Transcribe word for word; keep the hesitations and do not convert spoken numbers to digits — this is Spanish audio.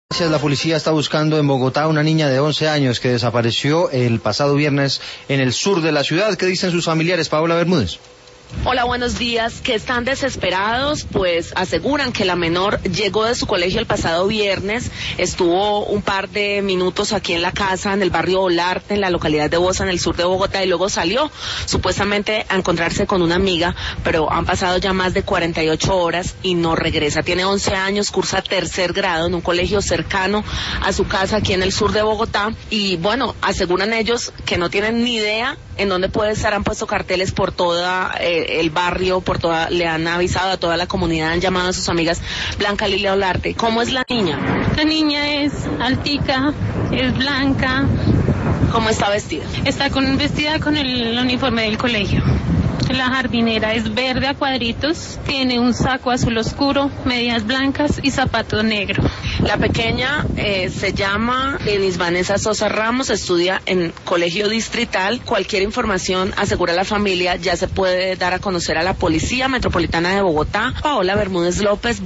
La policía está buscando en Bogotá a una niña de once años que desapareció el pasado viernes en el sur de la ciudad. ¿Qué dicen sus familiares? Paola Bermúdez. Hola, buenos días. Que están desesperados, pues aseguran que la menor llegó de su colegio el pasado viernes, estuvo un par de minutos aquí en la casa, en el barrio Olarte, en la localidad de Bosa, en el sur de Bogotá, y luego salió supuestamente a encontrarse con una amiga, pero han pasado ya más de cuarenta y ocho horas y no regresa. Tiene once años, cursa tercer grado en un colegio cercano a su casa aquí en el sur de Bogotá, y bueno, aseguran ellos que no tienen ni idea en dónde puede estar. Han puesto carteles por toda eh, el barrio, por toda, le han avisado a toda la comunidad, han llamado a sus amigas. Blanca Lilia Olarte, ¿cómo es la niña? La niña es altica, es blanca. ¿Cómo está vestida? Está con, vestida con el uniforme del colegio. La jardinera es verde a cuadritos, tiene un saco azul oscuro, medias blancas y zapato negro. La pequeña eh, se llama Denis Vanessa Sosa Ramos, estudia en colegio distrital. Cualquier información, asegura la familia, ya se puede dar a conocer a la Policía Metropolitana de Bogotá. Paola Bermúdez López.